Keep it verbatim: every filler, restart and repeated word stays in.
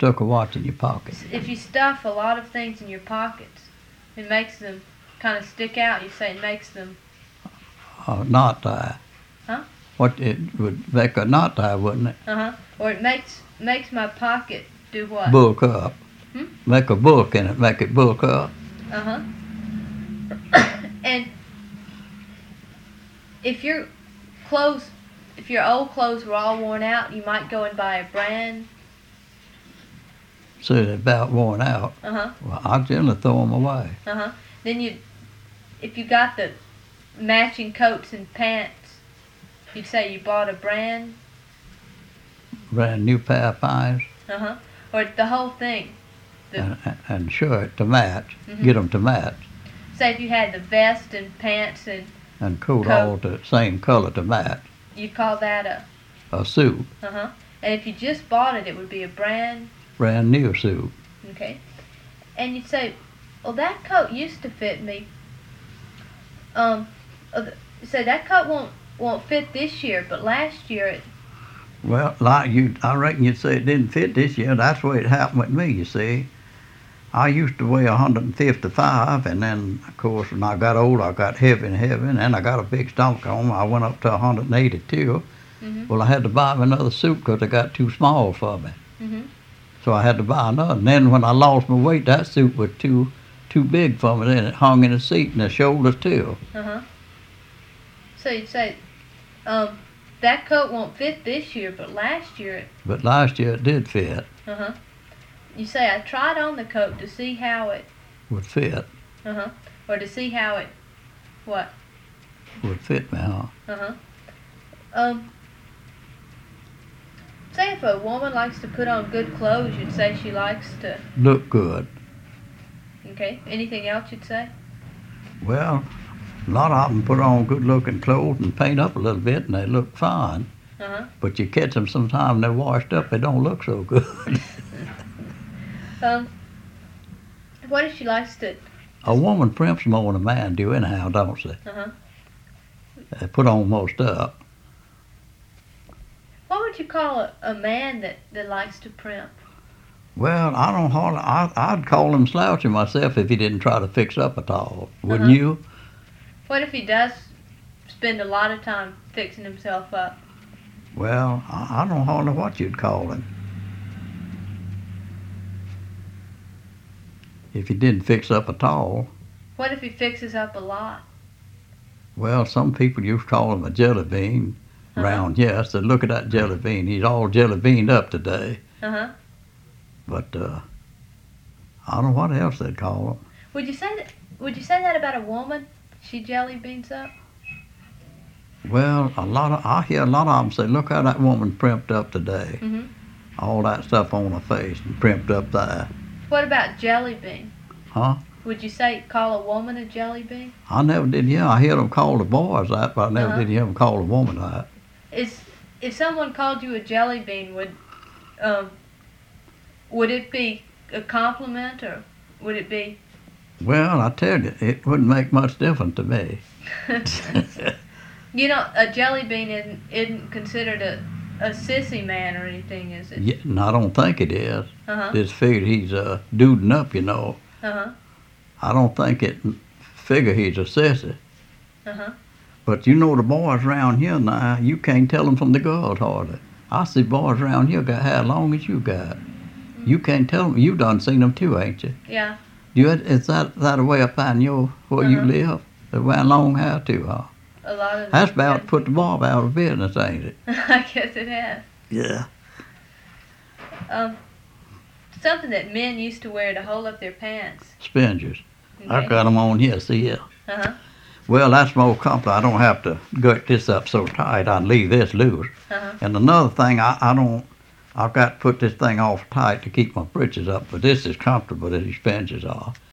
stuck a watch in your pocket? If you stuff a lot of things in your pockets, it makes them kind of stick out. You say it makes them... Uh, knot tie. Huh? What, it would make a knot tie, wouldn't it? Uh-huh. Or it makes makes my pocket do what? Bulk up. Hmm? Make a bulk in it, make it bulk up. Uh-huh. And if your clothes, if your old clothes were all worn out, you might go and buy a brand. So they're about worn out. Uh-huh. Well, I generally throw them away. Uh-huh. Then you, if you got the matching coats and pants, you'd say you bought a brand. Brand new pair of pants. Uh-huh. Or the whole thing. The, and, and shirt to match. Mm-hmm. Get them to match. Say if you had the vest and pants and And coat, coat. all the same color to match. you'd call that a... A suit. Uh-huh. And if you just bought it, it would be a brand... Brand new suit. Okay. And you'd say, well, that coat used to fit me. Um, you say, that coat won't won't fit this year, but last year it... Well, like you, I reckon you'd say it didn't fit this year. That's the way it happened with me, you see. I used to weigh one hundred fifty-five, and then, of course, when I got old, I got heavy and heavy, and then I got a big stomach on me. I went up to one hundred eighty-two. Mm-hmm. Well, I had to buy me another suit because it got too small for me. Mm-hmm. So I had to buy another. And then when I lost my weight, that suit was too too big for me. Then it hung in the seat and the shoulders too. Uh-huh. So you'd say, um, that coat won't fit this year, but last year it... But last year it did fit. Uh-huh. You say, I tried on the coat to see how it... Would fit. Uh-huh. Or to see how it... What? Would fit me, huh? Uh-huh. Um... Say if a woman likes to put on good clothes, you'd say she likes to... Look good. Okay. Anything else you'd say? Well, a lot of them put on good-looking clothes and paint up a little bit, and they look fine. Uh-huh. But you catch them sometime they're washed up, they don't look so good. um, what if she likes to... A woman primps more than a man do anyhow, don't they? Uh-huh. They put on most up. What would you call a, a man that, that likes to primp? Well, I don't hardly, I, I'd call him slouchy myself if he didn't try to fix up at all. Wouldn't Uh-huh. you? What if he does spend a lot of time fixing himself up? Well, I, I don't hardly what you'd call him. If he didn't fix up at all. What if he fixes up a lot? Well, some people used to call him a jelly bean Uh-huh. around here. Said, look at that jelly bean. He's all jelly beaned up today. Uh-huh. But uh, I don't know what else they'd call him. Would you say that? Would you say that about a woman? She jelly beans up. Well, a lot of I hear a lot of them say, look how that woman primped up today. Mm-hmm. All that stuff on her face and primped up there. What about jelly bean? Huh? Would you say call a woman a jelly bean? I never did hear. I hear them call the boys that, but I never Uh-huh. did hear them call a woman that. Is if someone called you a jelly bean, would um would it be a compliment or would it be? Well, I tell you, it wouldn't make much difference to me. You know, a jelly bean isn't isn't considered a a sissy man or anything, is it? Yeah, and I don't think it is. Uh-huh. Just figured he's uh, duding up, you know. Uh-huh. I don't think it figure he's a sissy. Uh-huh. But you know the boys around here now, you can't tell them from the girls hardly. I see boys around here got hair long as you got. Mm-hmm. You can't tell them. You done seen them too, ain't you? Yeah. You is that that a way up in your where you Uh-huh. live? They wear long hair too, huh? A lot of That's about to put the barber out of business, ain't it? I guess it has. Yeah. Um, something that men used to wear to hold up their pants. Spingers. I Okay. got them on here. See here. Uh-huh. Well, that's more comfortable. I don't have to gut this up so tight. I leave this loose. Uh-huh. And another thing, I, I don't. I've got to put this thing off tight to keep my britches up, but this is comfortable as these spingers are.